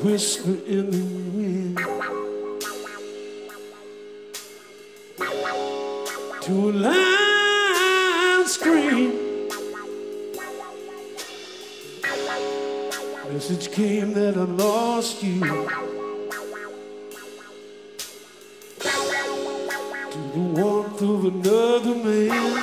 whisper in the wind, to a loud scream. Message came that I lost you, to the warmth of another man.